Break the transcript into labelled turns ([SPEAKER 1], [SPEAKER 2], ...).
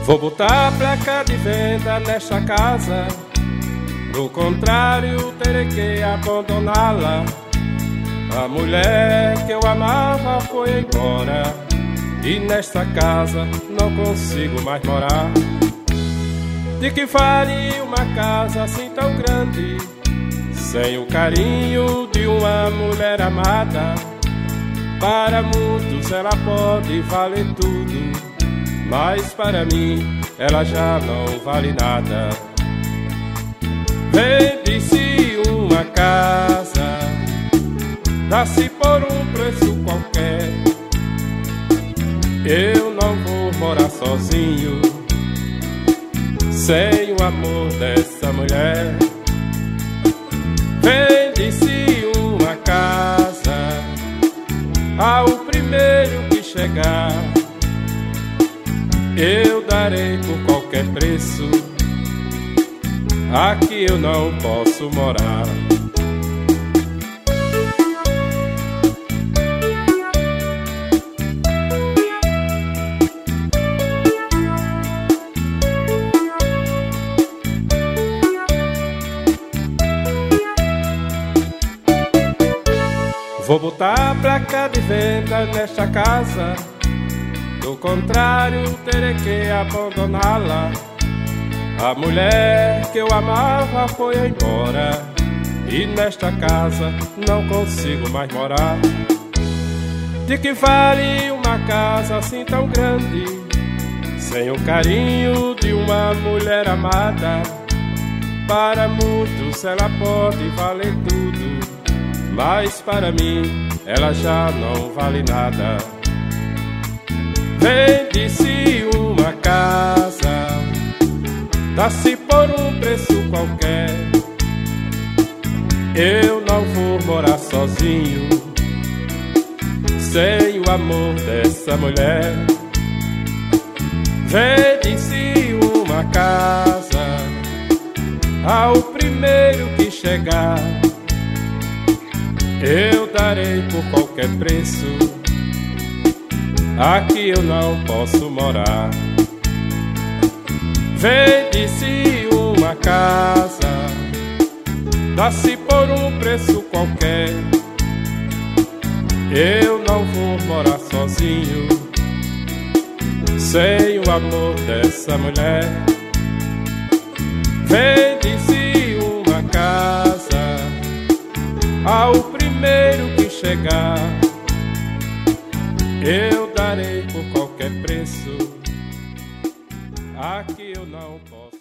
[SPEAKER 1] Vou botar a placa de venda nesta casa, do contrário terei que abandoná-la. A mulher que eu amava foi embora, e nesta casa não consigo mais morar. De que vale uma casa assim tão grande, sem o carinho de uma mulher amada? Para muitos ela pode valer tudo, mas para mim ela já não vale nada. Vende-se uma casa, dá-se por um preço qualquer. Eu não vou morar sozinho, sem o amor dessa mulher. Vende-se uma casa ao primeiro que chegar. Eu darei por qualquer preço, aqui eu não posso morar. Vou botar a placa de venda nesta casa, do contrário terei que abandoná-la. A mulher que eu amava foi embora, e nesta casa não consigo mais morar. De que vale uma casa assim tão grande, sem o carinho de uma mulher amada? Para muitos ela pode valer tudo, mas para mim ela já não vale nada. Vende-se uma casa, dá-se por um preço qualquer. Eu não vou morar sozinho, sem o amor dessa mulher. Vende-se uma casa ao primeiro que chegar. Eu darei por qualquer preço, aqui eu não posso morar. Vende-se uma casa, dá-se por um preço qualquer. Eu não vou morar sozinho, sem o amor dessa mulher. Vende-se uma casa ao primeiro que chegar. Eu darei por qualquer preço, aqui eu não posso.